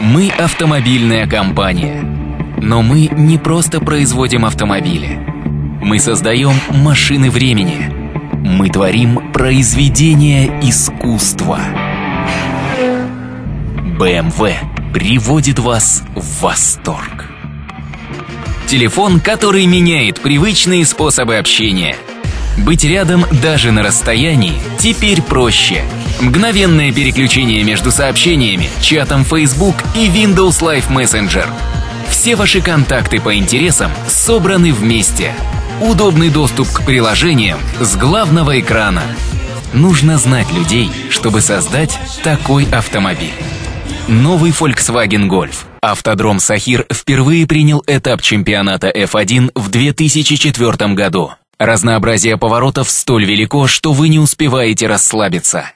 Мы автомобильная компания. Но мы не просто производим автомобили. Мы создаем машины времени. Мы творим произведения искусства. BMW приводит вас в восторг. Телефон, который меняет привычные способы общения. Быть рядом даже на расстоянии теперь проще. Мгновенное переключение между сообщениями, чатом Facebook и Windows Live Messenger. Все ваши контакты по интересам собраны вместе. Удобный доступ к приложениям с главного экрана. Нужно знать людей, чтобы создать такой автомобиль. Новый Volkswagen Golf. Автодром Сахир впервые принял этап чемпионата F1 в 2004 году. Разнообразие поворотов столь велико, что вы не успеваете расслабиться.